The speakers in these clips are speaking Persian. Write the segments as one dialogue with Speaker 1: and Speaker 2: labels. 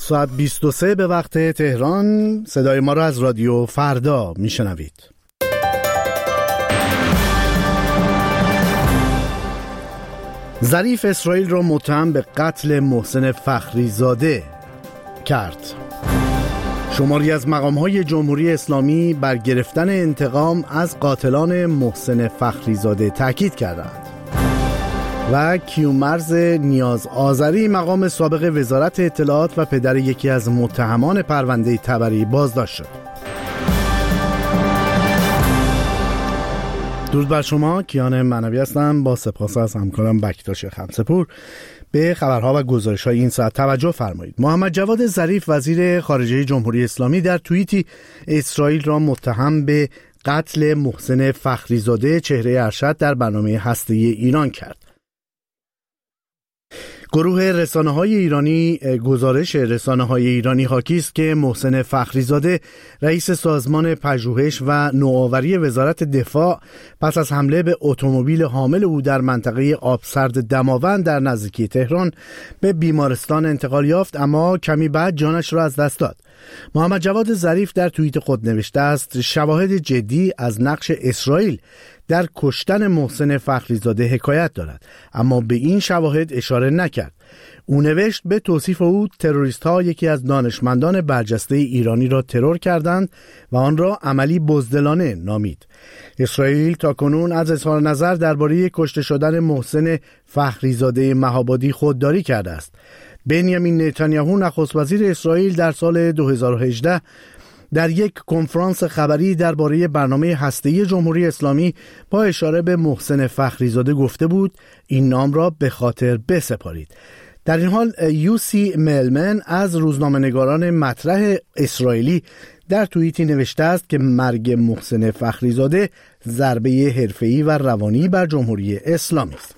Speaker 1: ساعت 23 به وقت تهران. صدای ما را از رادیو فردا میشنوید. ظریف اسرائیل را متهم به قتل محسن فخریزاده کرد. شماری از مقام‌های جمهوری اسلامی بر گرفتن انتقام از قاتلان محسن فخریزاده تاکید کردند. و کیومرث نیاز آذری مقام سابق وزارت اطلاعات و پدر یکی از متهمان پرونده تبری بازداشت شد. درود بر شما، کیان معنوی هستم. با سپاس از همکارم بکتاش خمسپور به خبرها و گزارش‌های این ساعت توجه فرمایید. محمد جواد ظریف وزیر خارجه جمهوری اسلامی در توییتی اسرائیل را متهم به قتل محسن فخریزاده چهره ارشد در برنامه هسته‌ای ایران کرد. گزارش رسانه‌های ایرانی حاکی است که محسن فخریزاده رئیس سازمان پژوهش و نوآوری وزارت دفاع پس از حمله به اتومبیل حامل او در منطقه آبسرد دماوند در نزدیکی تهران به بیمارستان انتقال یافت، اما کمی بعد جانش را از دست داد. محمد جواد ظریف در توییت خود نوشته است: شواهد جدی از نقش اسرائیل در کشتن محسن فخریزاده حکایت دارد، اما به این شواهد اشاره نکرد. او نوشت: به توصیف او تروریست ها یکی از دانشمندان برجسته ایرانی را ترور کردند و آن را عملی بزدلانه نامید. اسرائیل تاکنون از اظهار نظر درباره کشته شدن محسن فخریزاده مهابادی خودداری کرده است. بنیامین نتانیاهو نخست وزیر اسرائیل در سال 2018 در یک کنفرانس خبری درباره برنامه هسته‌ای جمهوری اسلامی با اشاره به محسن فخریزاده گفته بود این نام را به خاطر بسپارید. در این حال یوسی ملمن از روزنامه‌نگاران مطرح اسرائیلی در توییتی نوشته است که مرگ محسن فخریزاده ضربه حرفه‌ای و روانی بر جمهوری اسلامی است.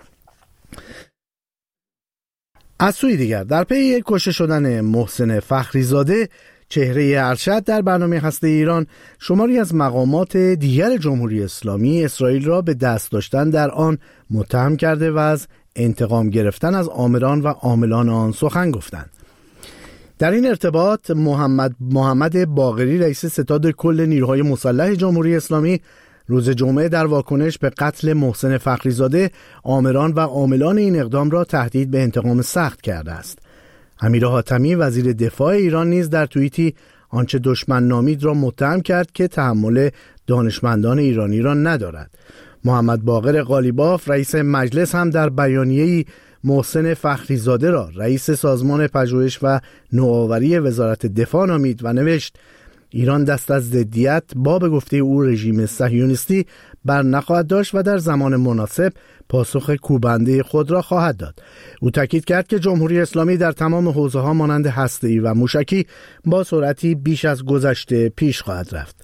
Speaker 1: از سوی دیگر در پی کشته شدن محسن فخریزاده چهره ارشد در برنامه هسته ایران، شماری از مقامات دیگر جمهوری اسلامی اسرائیل را به دست داشتن در آن متهم کرده و از انتقام گرفتن از آمران و عاملان آن سخن گفتند. در این ارتباط محمد باقری رئیس ستاد کل نیروهای مسلح جمهوری اسلامی روز جمعه در واکنش به قتل محسن فخریزاده آمران و عاملان این اقدام را تهدید به انتقام سخت کرده است. امیر حاتمی وزیر دفاع ایران نیز در توییتی آنچه دشمن نامید را متهم کرد که تحمل دانشمندان ایرانی را ندارد. محمد باقر قالیباف رئیس مجلس هم در بیانیه‌ای محسن فخریزاده را رئیس سازمان پژوهش و نوآوری وزارت دفاع نامید و نوشت: ایران دست از ضدیت با به گفته او رژیم صهیونیستی بر نخواهد داشت و در زمان مناسب پاسخ کوبنده خود را خواهد داد. او تاکید کرد که جمهوری اسلامی در تمام حوزه‌ها مانند هسته‌ای و موشکی با سرعتی بیش از گذشته پیش خواهد رفت.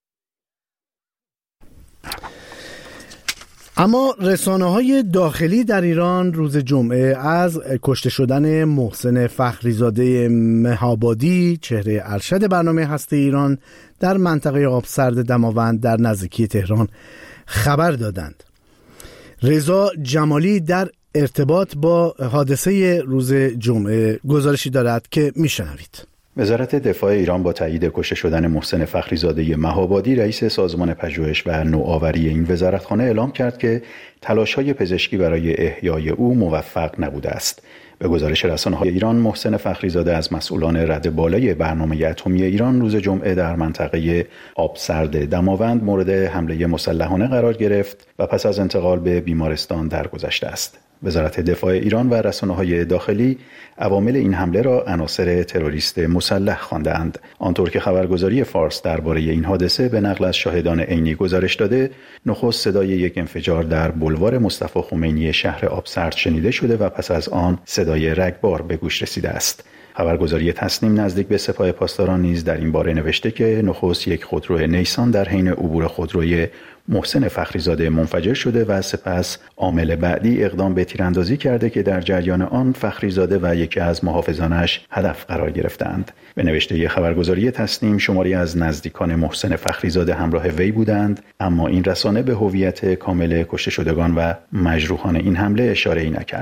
Speaker 1: اما رسانه‌های داخلی در ایران روز جمعه از کشته شدن محسن فخریزاده مهابادی چهره ارشد برنامه هسته ایران در منطقه آبسرد دماوند در نزدیکی تهران خبر دادند. رضا جمالی در ارتباط با حادثه روز جمعه گزارشی دارد که میشنوید.
Speaker 2: وزارت دفاع ایران با تایید کشته شدن محسن فخریزاده مهابادی رئیس سازمان پژوهش و نوآوری این وزارتخانه اعلام کرد که تلاش‌های پزشکی برای احیای او موفق نبوده است. به گزارش رسانه‌های ایران، محسن فخریزاده از مسئولان رده بالای برنامه اتمی ایران روز جمعه در منطقه آبسرد دماوند مورد حمله مسلحانه قرار گرفت و پس از انتقال به بیمارستان درگذشته است. وزارت دفاع ایران و رسانه‌های داخلی عوامل این حمله را عناصر تروریست مسلح خواندند. آنطور که خبرگزاری فارس درباره این حادثه به نقل از شاهدان عینی گزارش داده، نخست صدای یک انفجار در بولوار مصطفی خمینی شهر آبسرد شنیده شده و پس از آن صدای رگبار به گوش رسیده است. خبرگزاری تسنیم نزدیک به سپاه پاسداران نیز در این باره نوشته که نخست یک خودرو نیسان در حین عبور خودروی محسن فخریزاده منفجر شده و سپس عامل بعدی اقدام به تیراندازی کرده که در جریان آن فخریزاده و یکی از محافظانش هدف قرار گرفتند. به نوشته خبرگزاری تسنیم شماری از نزدیکان محسن فخریزاده همراه وی بودند، اما این رسانه به هویت کامل کشته شدگان و مجروحان این حمله اشاره‌ای نکرد.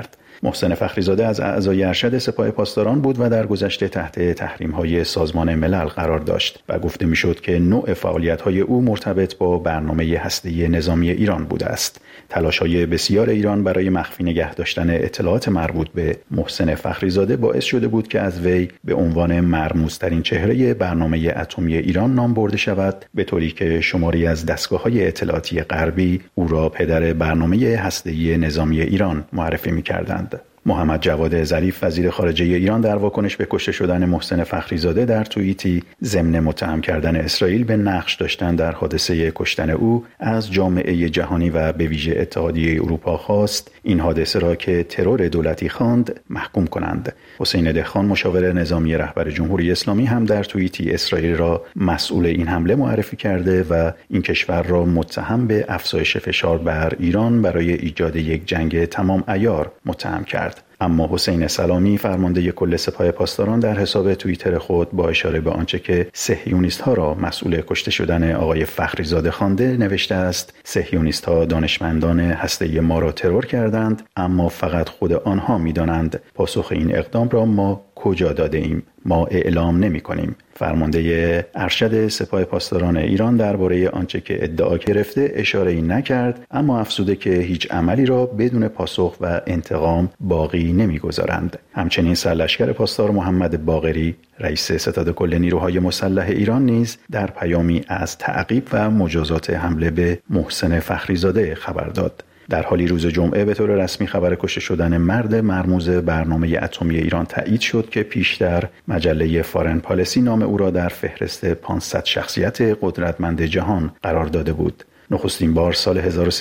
Speaker 2: محسن فخریزاده از اعضای ارشد سپاه پاسداران بود و در گذشته تحت تحریم‌های سازمان ملل قرار داشت و گفته می‌شد که نوع فعالیت‌های او مرتبط با برنامه هسته‌ای نظامی ایران بوده است. تلاش‌های بسیار ایران برای مخفی نگه داشتن اطلاعات مربوط به محسن فخریزاده باعث شده بود که از وی به عنوان مرموزترین چهره برنامه اتمی ایران نام برده شود، به طوری که شماری از دستگاه‌های اطلاعاتی غربی او را پدر برنامه هسته‌ای نظامی ایران معرفی می‌کردند. محمد جواد ظریف وزیر خارجه ایران در واکنش به کشته شدن محسن فخریزاده در توییتی ضمن متهم کردن اسرائیل به نقش داشتن در حادثه کشتن او از جامعه جهانی و به ویژه اتحادیه اروپا خواست این حادثه را که ترور دولتی خواند محکوم کنند. حسین دهخان مشاور نظامی رهبر جمهوری اسلامی هم در توییتی اسرائیل را مسئول این حمله معرفی کرده و این کشور را متهم به افزایش فشار بر ایران برای ایجاد یک جنگ تمام عیار متهم کرد. اما حسین سلامی فرمانده کل سپاه پاسداران در حساب توییتر خود با اشاره به آنچه که صهیونیست‌ها را مسئول کشته شدن آقای فخریزاده خوانده نوشته است: صهیونیست‌ها دانشمندان هسته‌ای ما را ترور کردند، اما فقط خود آنها می‌دانند پاسخ این اقدام را ما کجا داده ایم. ما اعلام نمی کنیم. فرمانده ارشد سپاه پاسداران ایران درباره آنچه که ادعا گرفته اشاره‌ای نکرد، اما افزوده که هیچ عملی را بدون پاسخ و انتقام باقی نمی‌گذارند. همچنین سرلشکر پاسدار محمد باقری رئیس ستاد کل نیروهای مسلح ایران نیز در پیامی از تعقیب و مجازات حمله به محسن فخریزاده خبر داد. در حالی روز جمعه به طور رسمی خبر کشته شدن مرد مرموز برنامه اتمی ایران تایید شد که پیشتر مجله فارن پالیسی نام او را در فهرست 500 شخصیت قدرتمند جهان قرار داده بود. نخستین بار سال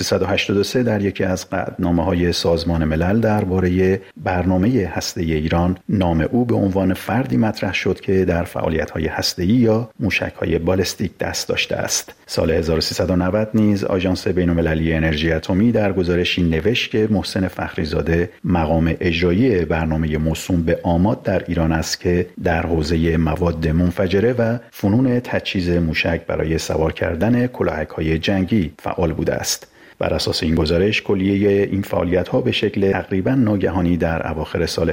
Speaker 2: 1383 در یکی از قطعنامه‌های سازمان ملل درباره برنامه هسته‌ای ایران نام او به عنوان فردی مطرح شد که در فعالیت‌های هسته‌ای یا موشک‌های بالستیک دست داشته است. سال 1390 نیز آژانس بین‌المللی انرژی اتمی در گزارشی نوشت که محسن فخریزاده مقام اجرایی برنامه موسوم به آماد در ایران است که در حوزه مواد منفجره و فنون تجهیز موشک برای سوار کردن کلاهک‌های جنگی فعال بوده است. بر اساس این گزارش کلیه این فعالیت‌ها به شکل تقریباً ناگهانی در اواخر سال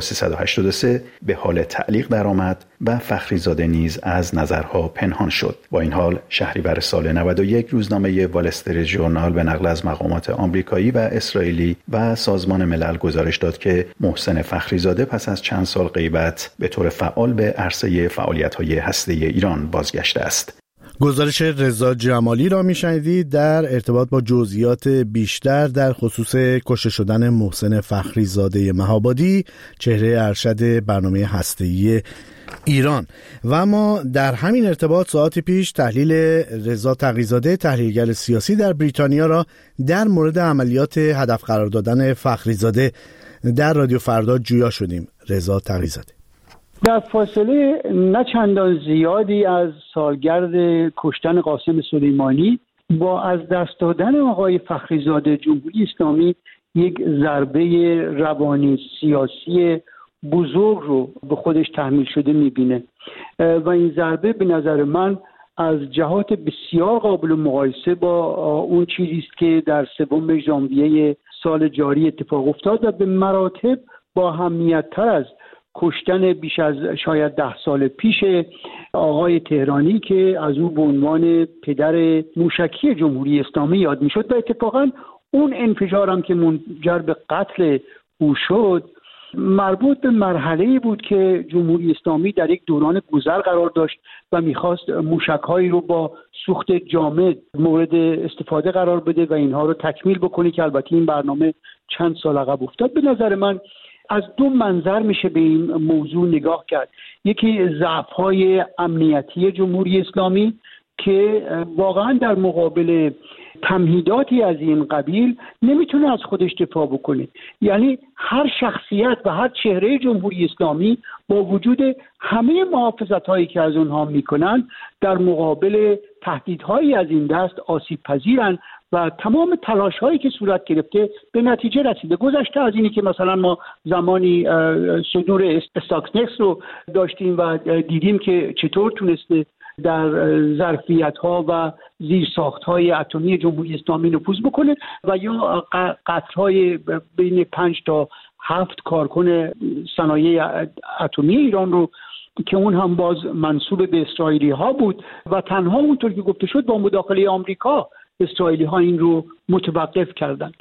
Speaker 2: 1383 به حال تعلیق درآمد و فخریزاده نیز از نظرها پنهان شد. با این حال شهریور سال 91 روزنامه وال استریت ژورنال به نقل از مقامات آمریکایی و اسرائیلی و سازمان ملل گزارش داد که محسن فخریزاده پس از چند سال غیبت به طور فعال به عرصه فعالیت‌های هسته‌ای ایران بازگشته است.
Speaker 1: گزارش رضا جمالی را می‌شنیدید در ارتباط با جزئیات بیشتر در خصوص کشته شدن محسن فخریزاده مهابادی، چهره ارشد برنامه هسته‌ای ایران. و ما در همین ارتباط ساعتی پیش تحلیل رضا تقی‌زاده، تحلیلگر سیاسی در بریتانیا را در مورد عملیات هدف قرار دادن فخریزاده در رادیو فردا جویا شدیم. رضا تقی‌زاده:
Speaker 3: در فاصله نه چندان زیادی از سالگرد کشتن قاسم سلیمانی با از دست دادن آقای فخریزاده، جمهوری اسلامی یک ضربه روانی سیاسی بزرگ رو به خودش تحمیل شده میبینه و این ضربه به نظر من از جهات بسیار قابل مقایسه با اون چیزی است که در 3 ژانویه سال جاری اتفاق افتاد و به مراتب با اهمیت‌تر از کشتن بیش از شاید 10 سال پیش آقای تهرانی که از او به عنوان پدر موشکی جمهوری اسلامی یاد میشد و اتفاقا اون انفجار هم که منجر به قتل او شد مربوط به مرحله‌ای بود که جمهوری اسلامی در یک دوران گذر قرار داشت و میخواست موشک‌هایی رو با سوخت جامد مورد استفاده قرار بده و اینها رو تکمیل بکنه که البته این برنامه چند سال عقب افتاد. به نظر من از 2 منظر میشه به این موضوع نگاه کرد. یکی ضعف‌های امنیتی جمهوری اسلامی که واقعا در مقابل تمهیداتی از این قبیل نمیتونه از خودش دفاع بکنه. یعنی هر شخصیت و هر چهره جمهوری اسلامی با وجود همه محافظت‌هایی که از اونها میکنن در مقابل تهدیدهایی از این دست آسیب پذیرن و تمام تلاش‌هایی که صورت گرفته به نتیجه رسیده. گذشته از اینی که مثلا ما زمانی صدور استاکسنکس رو داشتیم و دیدیم که چطور تونسته در ظرفیت‌ها و زیرساخت‌های اتمی جمهوری اسلامی نفوذ بکنه و یا قطرهای بین 5 تا 7 کارکن صنایع اتمی ایران رو که اون هم باز منسوب به اسرائیلی ها بود و تنها اونطور که گفته شد با مداخله آمریکا اسرائیلی ها این رو متوقف کردند.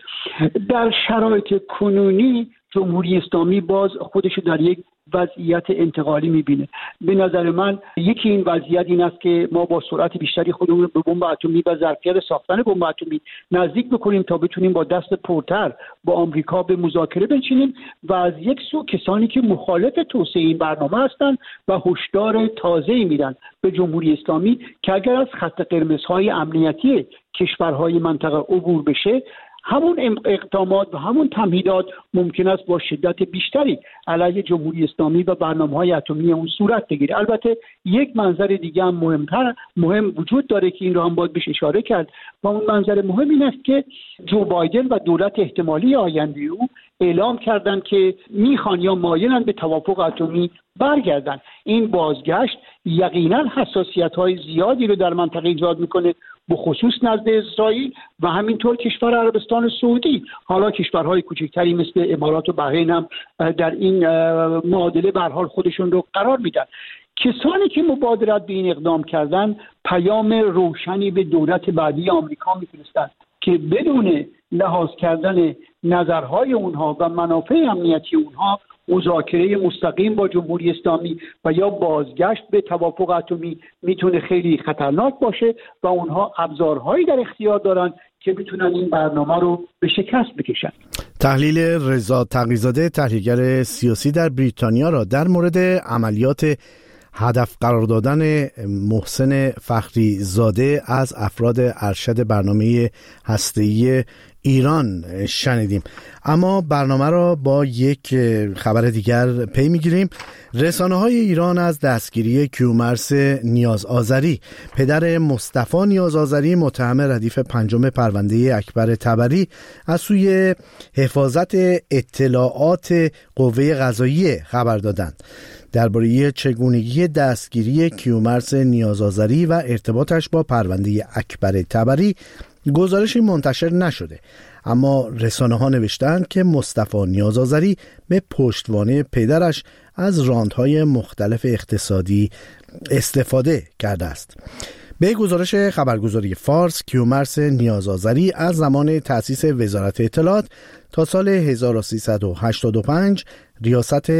Speaker 3: در شرایط کنونی جمهوری اسلامی باز خودش در یک وضعیت انتقالی میبینه. به نظر من یکی این وضعیت این است که ما با سرعت بیشتری خودمون به بمب اتمی و ظرفیت ساختن بمب اتمی نزدیک بکنیم تا بتونیم با دست پرتر با آمریکا به مذاکره بنشینیم و از یک سو کسانی که مخالف توسعه این برنامه هستند و هشدار تازه‌ای میدن به جمهوری اسلامی که اگر از خط قرمزهای امنیتی کشورهای منطقه عبور بشه، همون اقدامات و همون تمهیدات ممکن است با شدت بیشتری علیه جمهوری اسلامی و برنامه‌های اتمی اون صورت بگیره. البته یک منظر دیگه هم مهم وجود داره که این رو هم باید بهش اشاره کرد و اون منظر مهم این است که جو بایدن و دولت احتمالی آینده او اعلام کردند که میخوان یا مایلن به توافق اتمی برگردن. این بازگشت یقینا حساسیت‌های زیادی رو در منطقه ایجاد میکنه، به خصوص نزد اسرائیل و همینطور کشور عربستان سعودی. حالا کشورهای کوچکتری مثل امارات و بحرین هم در این معادله به هر حال خودشون رو قرار میدن. کسانی که مبادرت به این اقدام کردن پیام روشنی به دولت بعدی آمریکا میفرستند که بدون لحاظ کردن نظرهای اونها و منافع امنیتی اونها مذاکره مستقیم با جمهوری اسلامی و یا بازگشت به توافق اتمی میتونه خیلی خطرناک باشه و اونها ابزارهایی در اختیار دارن که میتونن این برنامه رو به شکست بکشن.
Speaker 1: تحلیل رضا تقی‌زاده، تحلیلگر سیاسی در بریتانیا را در مورد عملیات هدف قرار دادن محسن فخریزاده از افراد ارشد برنامه هسته‌ای ایران شنیدیم. اما برنامه را با یک خبر دیگر پی میگیریم. رسانه‌های ایران از دستگیری کیومرث نیاز آذری، پدر مصطفی نیاز آذری متهم ردیف 5 پرونده اکبر طبری از سوی حفاظت اطلاعات قوه قضاییه خبر دادند. درباره چگونگی دستگیری کیومرث نیاز آذری و ارتباطش با پرونده اکبر طبری گزارشی منتشر نشده، اما رسانه‌ها نوشتند که مصطفی نیاز آذری به پشتوانه پدرش از راندهای مختلف اقتصادی استفاده کرده است. به گزارش خبرگزاری فارس، کیومرث نیاز آذری از زمان تأسیس وزارت اطلاعات تا سال 1385 ریاست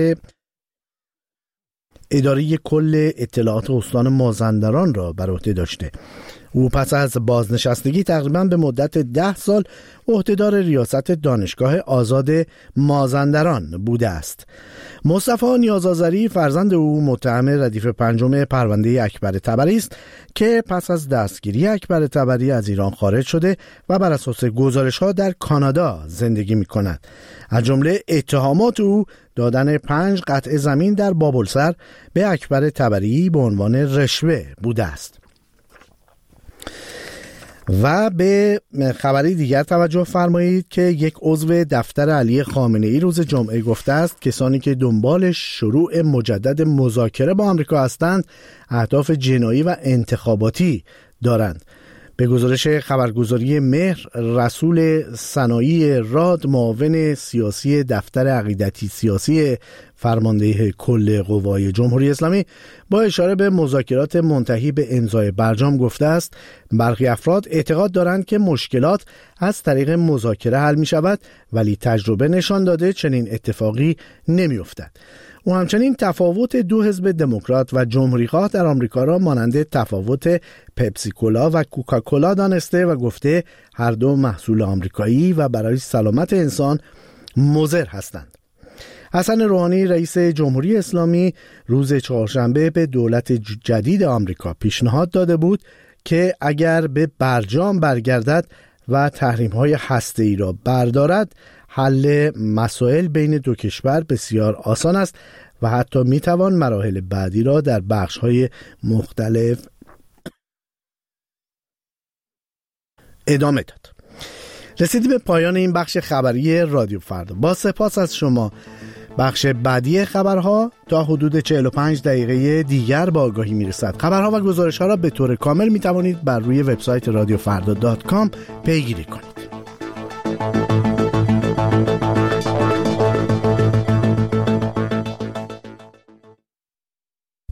Speaker 1: اداره کل اطلاعات استان مازندران را بر عهده داشته. او پس از بازنشستگی تقریباً به مدت 10 سال عهدهدار ریاست دانشگاه آزاد مازندران بوده است. مصطفی نیاز آذری فرزند او متهم ردیف 5 پرونده اکبر طبری است که پس از دستگیری اکبر طبری از ایران خارج شده و بر اساس گزارش‌ها در کانادا زندگی می‌کند. از جمله اتهامات او دادن 5 قطعه زمین در بابلسر به اکبر طبری به عنوان رشوه بوده است. و به خبری دیگر توجه فرمایید که یک عضو دفتر علی خامنه‌ای روز جمعه گفته است کسانی که دنبال شروع مجدد مذاکره با آمریکا هستند اهداف جنایی و انتخاباتی دارند. به گزارش خبرگزاری مهر، رسول صنایع راد، معاون سیاسی دفتر عقیدتی سیاسی فرمانده کل قوای جمهوری اسلامی، با اشاره به مذاکرات منتهی به امضای برجام گفته است برخی افراد اعتقاد دارند که مشکلات از طریق مذاکره حل می شود، ولی تجربه نشان داده چنین اتفاقی نمی افتد. او همچنین تفاوت دو حزب دموکرات و جمهوری‌خواه در آمریکا را مانند تفاوت پپسی کولا و کوکاکولا دانسته و گفته هر دو محصول آمریکایی و برای سلامت انسان مضر هستند. حسن روحانی رئیس جمهوری اسلامی روز چهارشنبه به دولت جدید آمریکا پیشنهاد داده بود که اگر به برجام برگردد و تحریم‌های هسته‌ای را بردارد، حل مسائل بین دو کشور بسیار آسان است و حتی میتوان مراحل بعدی را در بخش‌های مختلف ادامه داد. رسیدیم به پایان این بخش خبری رادیو فردا. با سپاس از شما. بخش بعدی خبرها تا حدود 45 دقیقه دیگر با آگاهی میرسد. خبرها و گزارش‌ها را به طور کامل میتوانید بر روی وبسایت radioffarda.com پیگیری کنید.